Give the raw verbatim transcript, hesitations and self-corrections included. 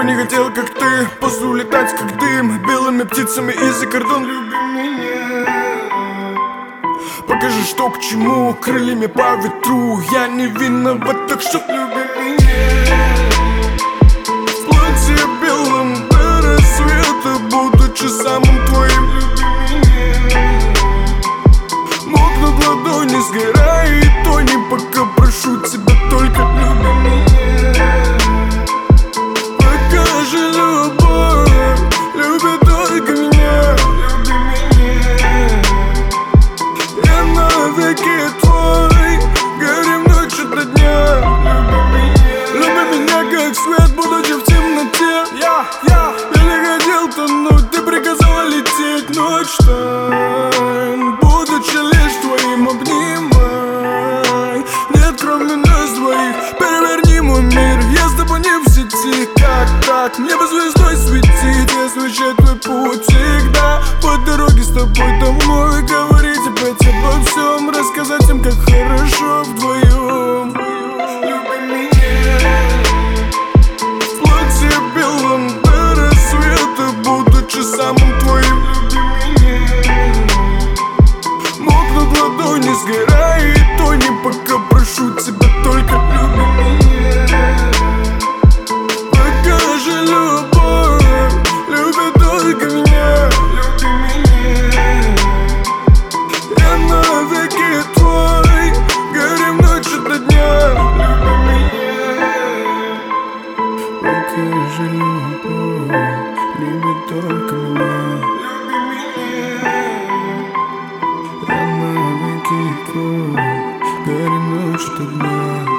не хотел, как ты, после улетать, как дым, белыми птицами из-за кордон. Люби меня, покажи, что к чему, крыльями по ветру. Я не виноват, так что люби меня. В платье белом до рассвета, будучи самым твоим. Люби меня, мокнут ладони, сгорает тони, пока прошу тебя только люби меня. Покажи любовь, люби только меня. Люби меня, я навеки твой, горим ночи до дня. Люби меня, люби меня как свет, будучи в темноте. Я, я, я не хотел тонуть, ты приказала лететь. Ночь тайн, будучи лишь твоим, обнимай. Нет, кроме нас двоих, переверни мой мир. Я с тобой не в сети, как так? Мне бы звездой светить, освещать твой путь всегда. По дороге с тобой домой, говорить опять обо всем, рассказать им, как хорошо вдвоем. Люби меня, в платье белом до рассвета, будучи самым твоим. Люби меня, мокнут ладони, сгорает тони, пока прошу тебя только люби меня. Покажи любовь, люби только меня. Люби меня, я навеки твой, горим ночи до дня. Люби меня, покажи любовь, люби только меня. Люби меня, я навеки твой, горим ночи до дня.